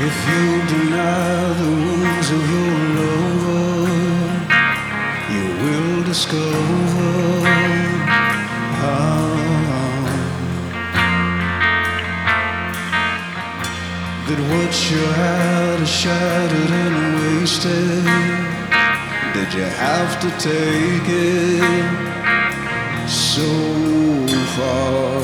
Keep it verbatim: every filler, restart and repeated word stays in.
If you deny the wounds of your lover, you will discover how that what you had is shattered and wasted. Did you have to take it so far?